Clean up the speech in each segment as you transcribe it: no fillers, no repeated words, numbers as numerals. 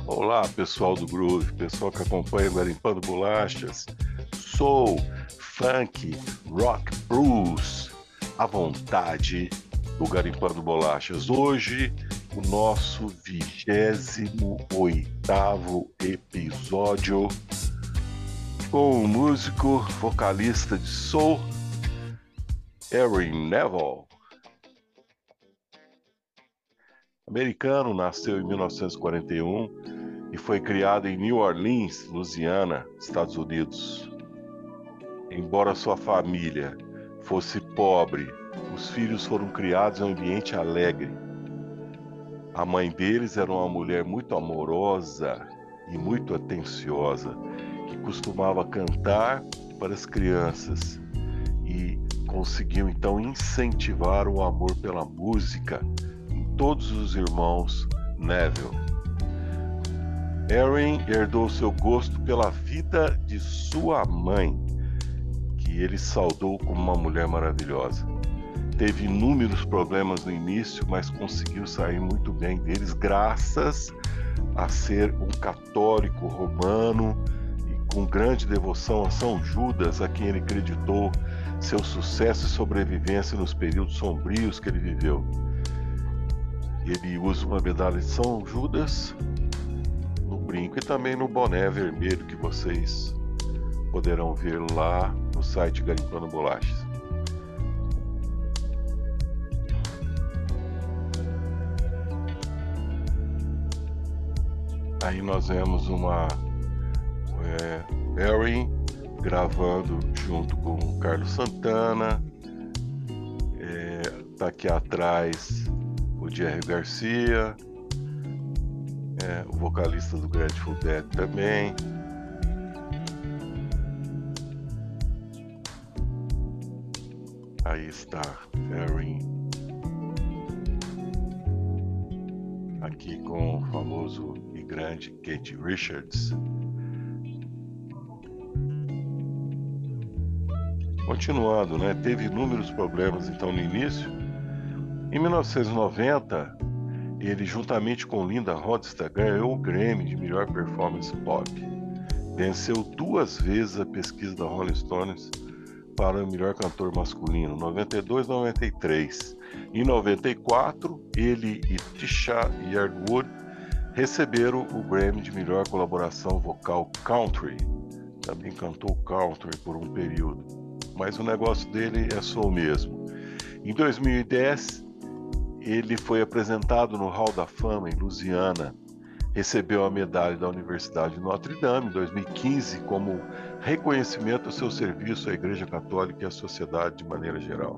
Olá, pessoal do Groove, pessoal que acompanha o Garimpando Bolachas, soul, funk, rock, blues, à vontade do Garimpando Bolachas. Hoje, o nosso 28º episódio com o músico, vocalista de soul, Aaron Neville. Americano, nasceu em 1941 e foi criado em New Orleans, Louisiana, Estados Unidos. Embora sua família fosse pobre, os filhos foram criados em um ambiente alegre. A mãe deles era uma mulher muito amorosa e muito atenciosa, que costumava cantar para as crianças e conseguiu então incentivar o amor pela música em todos os irmãos Neville. Aaron herdou seu gosto pela vida de sua mãe, que ele saudou como uma mulher maravilhosa. Teve inúmeros problemas no início, mas conseguiu sair muito bem deles, graças a ser um católico romano e com grande devoção a São Judas, a quem ele acreditou seu sucesso e sobrevivência nos períodos sombrios que ele viveu. Ele usa uma medalha de São Judas no brinco e também no boné vermelho que vocês poderão ver lá no site Garimpando Bolachas. Aí nós vemos uma Aaron gravando junto com o Carlos Santana. Tá aqui atrás o Jerry Garcia, o vocalista do Grateful Dead também. Aí está Aaron aqui com o famoso e grande Keith Richards. Continuando, né? Teve inúmeros problemas então no início. Em 1990, ele juntamente com Linda Ronstadt ganhou o Grammy de melhor performance pop. Venceu 2 vezes a pesquisa da Rolling Stones para o melhor cantor masculino, 92 e 93. Em 94, ele e Tisha Yardwood receberam o Grammy de melhor colaboração vocal country. Também cantou country por um período, mas o negócio dele é soul mesmo. Em 2010, ele foi apresentado no Hall da Fama em Louisiana. Recebeu a medalha da Universidade de Notre Dame em 2015 como reconhecimento ao seu serviço à Igreja Católica e à sociedade de maneira geral.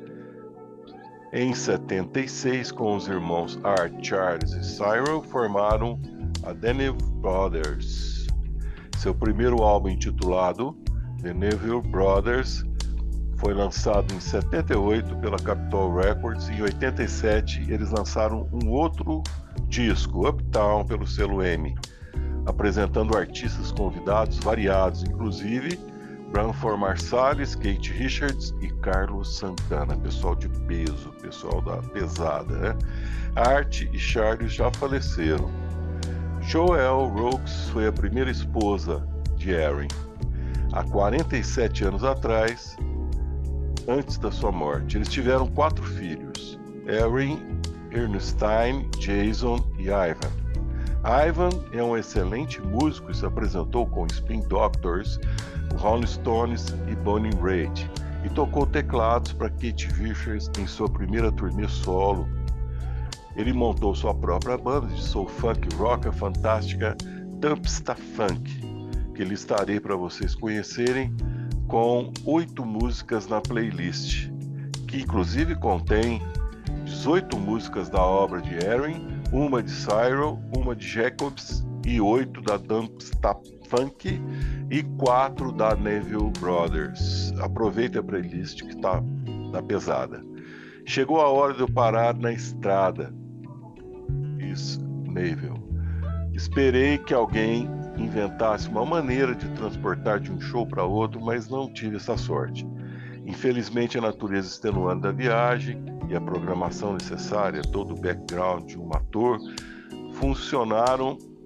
Em 76, com os irmãos Art, Charles e Cyril, formaram a The Neville Brothers. Seu primeiro álbum, intitulado The Neville Brothers, foi lançado em 78 pela Capitol Records e em 87 eles lançaram um outro disco, Uptown, pelo selo M, apresentando artistas convidados variados, inclusive Branford Marsalis, Keith Richards e Carlos Santana, pessoal de peso, pessoal da pesada, né? Art e Charles já faleceram. Joelle Rokes foi a primeira esposa de Aaron. Há 47 anos atrás, antes da sua morte, eles tiveram 4 filhos: Aaron, Ernestine, Jason e Ivan. Ivan é um excelente músico e se apresentou com Spin Doctors, o Rolling Stones e Bonnie Raitt, e tocou teclados para Keith Richards em sua primeira turnê solo. Ele montou sua própria banda de soul funk rock, a fantástica Dumpsta Funk, que listarei para vocês conhecerem, com 8 músicas na playlist, que inclusive contém 18 músicas da obra de Aaron, uma de Cyril, uma de Jacobs e 8 da Dumpsta Funk e 4 da Neville Brothers. Aproveite a playlist que está na pesada. Chegou a hora de eu parar na estrada, diz Neville. Esperei que alguém inventasse uma maneira de transportar de um show para outro, mas não tive essa sorte. Infelizmente, a natureza extenuante da viagem e a programação necessária, todo o background de um ator, funcionaram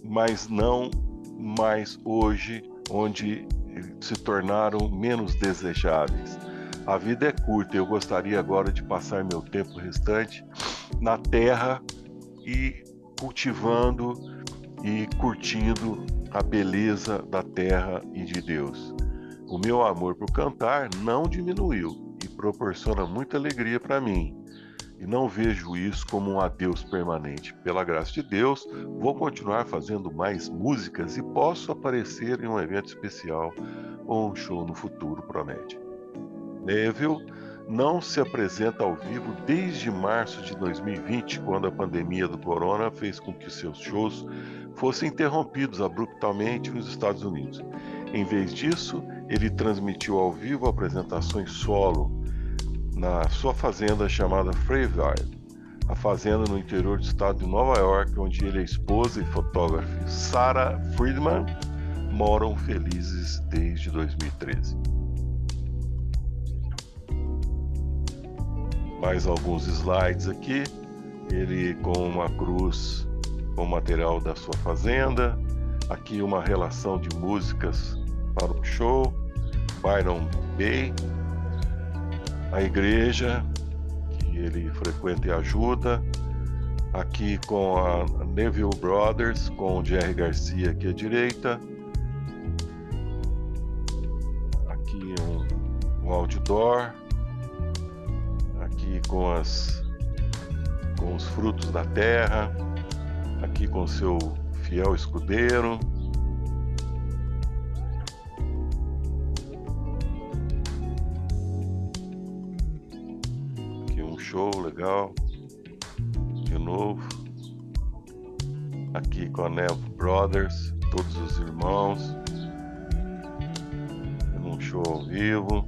mas não mais hoje, onde se tornaram menos desejáveis. A vida é curta e eu gostaria agora de passar meu tempo restante na terra e cultivando e curtindo a beleza da terra e de Deus. O meu amor por cantar não diminuiu e proporciona muita alegria para mim. E não vejo isso como um adeus permanente. Pela graça de Deus, vou continuar fazendo mais músicas e posso aparecer em um evento especial ou um show no futuro, promete. Neville não se apresenta ao vivo desde março de 2020, quando a pandemia do corona fez com que seus shows fossem interrompidos abruptamente nos Estados Unidos. Em vez disso, ele transmitiu ao vivo apresentações solo na sua fazenda chamada Fairville, a fazenda no interior do estado de Nova York, onde ele e a esposa e fotógrafa Sarah Friedman moram felizes desde 2013. Mais alguns slides aqui, ele com uma cruz com o material da sua fazenda, aqui uma relação de músicas para o show, Byron Bay, a igreja que ele frequenta e ajuda, aqui com a Neville Brothers, com o Jerry Garcia aqui à direita, aqui um outdoor, aqui com os frutos da terra, aqui com seu fiel escudeiro, show legal, de novo, aqui com a Neville Brothers, todos os irmãos, num show ao vivo.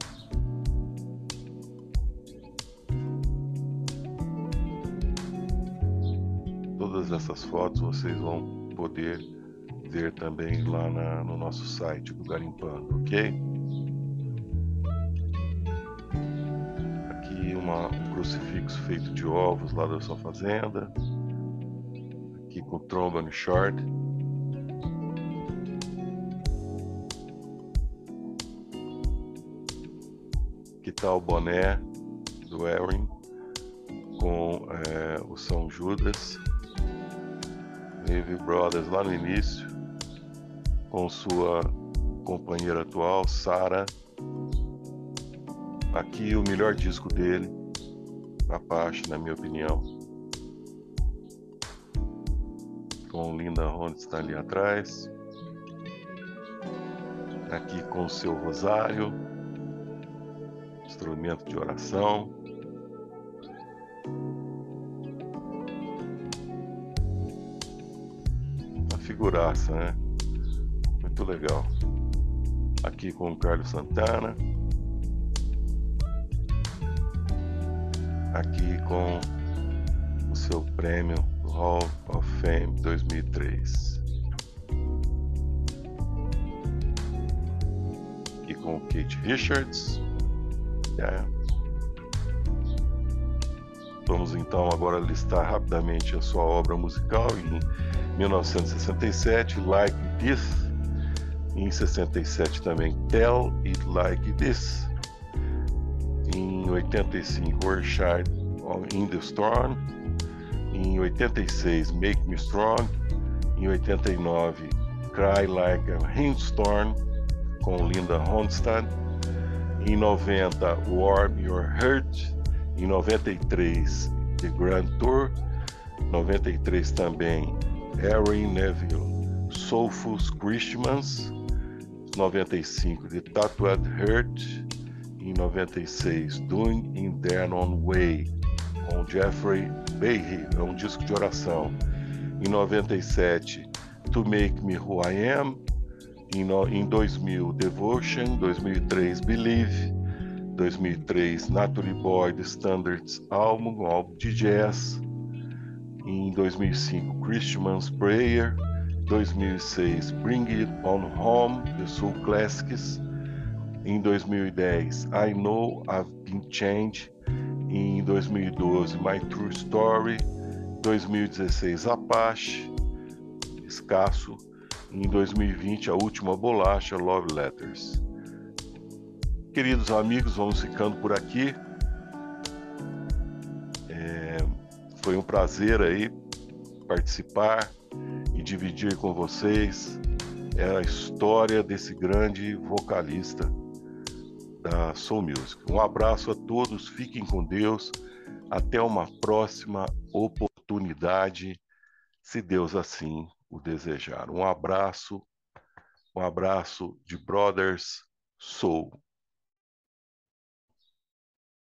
Todas essas fotos vocês vão poder ver também lá no nosso site do Garimpando, ok? Um crucifixo feito de ovos lá da sua fazenda, aqui com trombone short, que tá o boné do Erin com o São Judas, Neville Brothers lá no início, com sua companheira atual, Sarah. Aqui o melhor disco dele, Apache, na minha opinião, com Linda Ronstadt ali atrás, aqui com o seu rosário, instrumento de oração, uma figuraça, né? Muito legal. Aqui com o Carlos Santana, aqui com o seu prêmio Hall of Fame 2003. Aqui com o Keith Richards. Vamos então agora listar rapidamente a sua obra musical. Em 1967, Like This. Em 67 também, Tell It Like This. Em 85, Worship in the Storm. Em 86, Make Me Strong. Em 89, Cry Like a Rainstorm, com Linda Ronstadt. Em 90, Warm Your Heart. Em 93, The Grand Tour. 93 também, Erin Neville, Soulful Christmas. 95, The Tattooed Heart. Em 96, Doing in Their Own Way, com Jeffrey Behe, é um disco de oração. Em 97, To Make Me Who I Am. Em 2000, Devotion. 2003, Believe. 2003, Natalie Boy, The Standards álbum de jazz. Em 2005, Christmas Prayer. 2006, Bring It On Home, The Soul Classics. Em 2010, I Know I've Been Changed. Em 2012, My True Story. 2016, Apache. escasso. Em 2020, a última bolacha, Love Letters. Queridos amigos, vamos ficando por aqui. Foi um prazer aí participar e dividir com vocês a história desse grande vocalista da Soul Music. Um abraço a todos, fiquem com Deus, até uma próxima oportunidade, se Deus assim o desejar. Um abraço de Brothers Soul.